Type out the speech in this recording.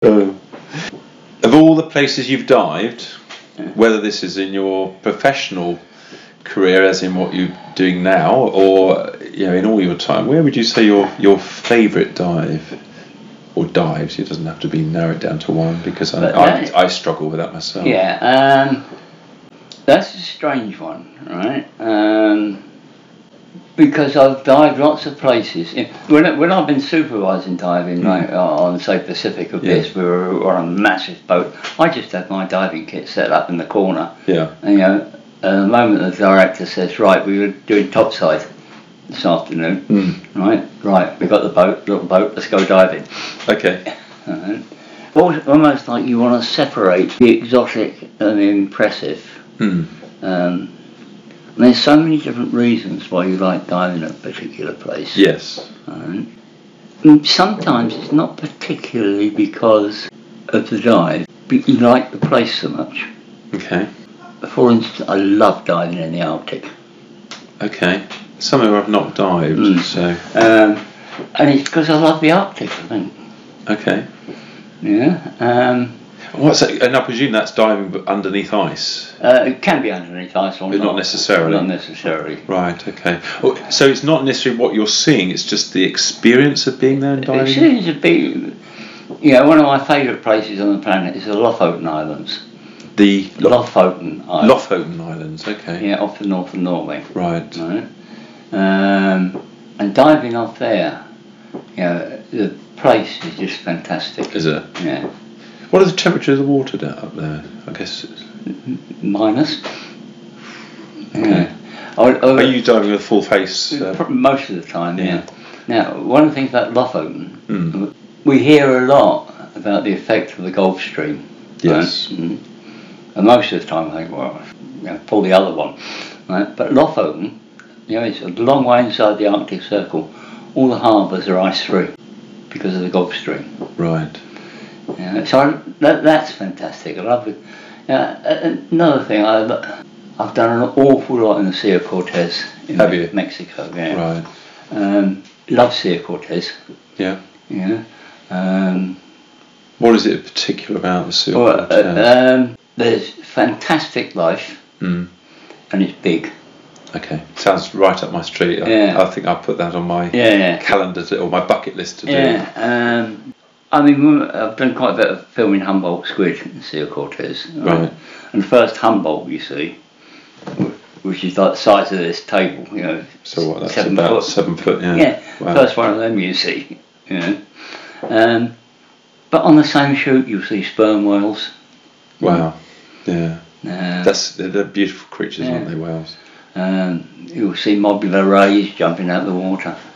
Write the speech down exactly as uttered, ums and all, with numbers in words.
Uh, of all the places you've dived, Yeah. whether this is in your professional career, as in what you're doing now, or you know, in all your time, where would you say your your favourite dive or dives? It doesn't have to be narrowed down to one, because I, But I, that- I struggle with that myself. Yeah, um, that's a strange one, right? Um, because I've dived lots of places. Yeah, When, I- when I've been supervising diving, like uh, on, say, Pacific Abyss, we were on a massive boat, I just had my diving kit set up in the corner. Yeah. And, you know, at the moment the director says, right, we were doing topside this afternoon, Mm. right? Right, we got the boat, little boat, let's go diving. Okay. Right. Al- Almost like you want to separate the exotic and the impressive. Hmm. Um, and there's so many different reasons why you like diving at a particular place. Yes. Right. And sometimes it's not particularly because of the dive, but you like the place so much. Okay. For instance, I love diving in the Arctic. Okay. Somewhere I've not dived, Mm. so Um, and it's because I love the Arctic, I think. okay. Yeah. Um, What's that? And I presume that's diving but underneath ice. uh, it can be underneath ice or But not. not necessarily. Not necessarily. Right. Okay. Well, so it's not necessarily what you're seeing; it's just the experience of being there and It diving. seems to be, you know, one of my favourite places on the planet is the Lofoten Islands. The Lofoten Islands. Lofoten Islands. Okay. Yeah, off the north of Norway. Right. Right. Um, and diving off there, you know, the place is just fantastic. Is it? Yeah. What are the temperatures of the water down up there? I guess. It's, Minus. Okay. Yeah. I, I, Are you diving with full face? Uh, Pr- Most of the time, yeah. yeah. Now, one of the things about Lofoten, Mm. we hear a lot about the effect of the Gulf Stream. Yes. Right? Mm. And most of the time I think, well, you know, pull the other one. Right? But Lofoten, you know, it's a long way inside the Arctic Circle. All the harbours are ice-free because of the Gulf Stream. Right. Yeah, so I, that, that's fantastic. I love it. Yeah, another thing, I, I've done an awful lot in the Sea of Cortez in Have Me- you? Mexico. Yeah. Right. Um, love Sea of Cortez. Yeah. Yeah. Um, What is it particular about the Sea of well, Cortez? uh, um, there's fantastic life, Mm. and it's big. Okay. Sounds right up my street. I, Yeah. I think I'll put that on my Yeah, yeah. calendar to, or my bucket list to do. Yeah. Um, I mean, I've done quite a bit of filming Humboldt squid in the Sea of Cortez. Right. And the first Humboldt, you see, which is like the size of this table, you know, So what? That's seven about foot. seven foot. Yeah. Yeah, Wow. first one of them you see, you know. Um, but on the same shoot, you'll see sperm whales. Wow. Yeah. Uh, That's they're, they're beautiful creatures, Yeah. aren't they, whales? um, you'll see mobula rays jumping out of the water.